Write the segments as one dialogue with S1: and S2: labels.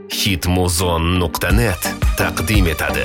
S1: hitmuzon.net taqdim etadi.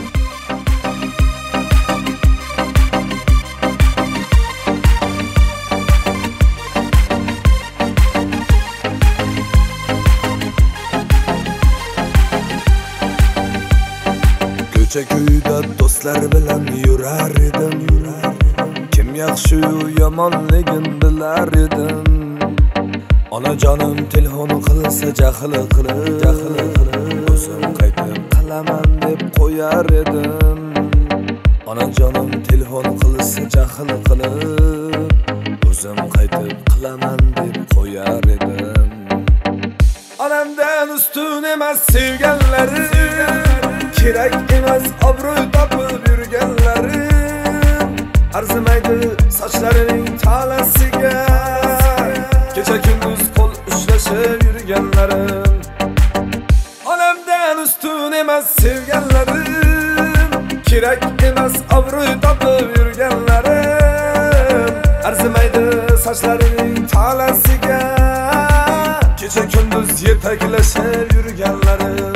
S2: Ko'cha-ko'yda do'stlar bilan yurar edim. Kim yaxshi yomonligin bilar edim. Onajonim telefon qilsa jahl qilib o'zim qaytib qilaman deb qo'yar edim. Onajonim telefon qilsa jahl qilib o'zim qaytib qilaman deb qo'yar edim. Onamdan ustun emas sevganlari, kerak emas obro'y topib yurganlarim, arzimaydi sochlarining talasiga, kecha kunduz qo'l ushlashib yurganlarim. Onamdan ustun emas sevganlarim, kerak emas obro'y topib yurganlarim, arzimaydi sochlarining talasiga, kecha kunduz yetaklashib yurganlarim.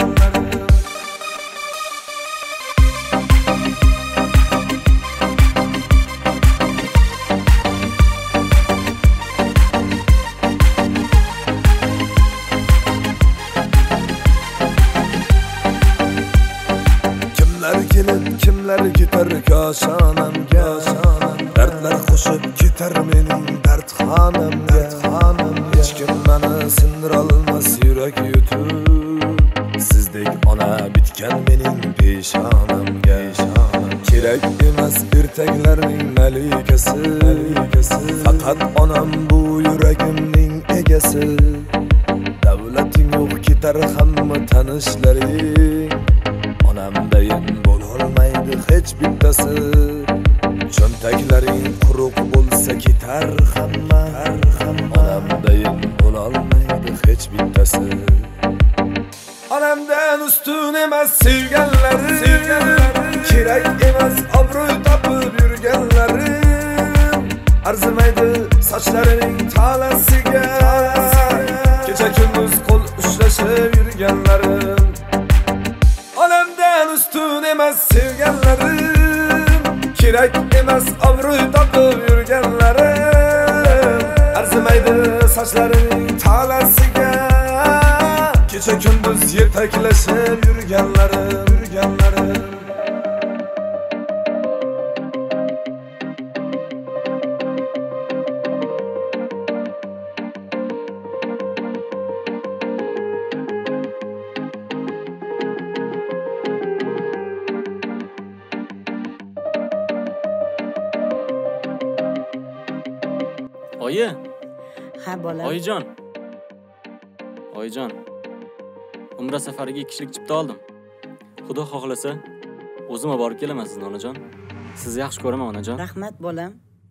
S2: Kelib kimlar ketar koshonamga, dardlar qo'shib ketar mening dardxonamga. Hech kim meni sindirolmas yurak yutib, sizdek ona bitgan mening peshonamga. Kerak emas ertaklarning malikasi, faqat onam bu yuragimning egasi. Davlating yo'q ketar hamma tanishlaring, onamdayin bo'lolmaydi hech bittasi. Cho'ntaklaring quruq bo'lsa ketar hamma, onamdayin bo'lolmaydi hech bittasi. Onamdan ustun emas sevganlari, kerak emas obro'y topib yurganlarim, arzimaydi sochlarining talasiga, kecha kunduz qo'l ushlashib yurganlarim. Onamdan ustun emas sevganlarim, kerak emas obro'y topib yurganlarim, arzimaydi sochlarining talasiga, kecha kunduz yetaklashib yurganlarim.
S3: Oyi.
S4: Ha bolam.
S3: Oyijon. Umra safariga 2 kishilik chipta oldim. Xudo xohlasa o'zim olib borib kelaman sizni onajon. Sizni yaxshi ko'raman onajon.
S4: Rahmat bolam.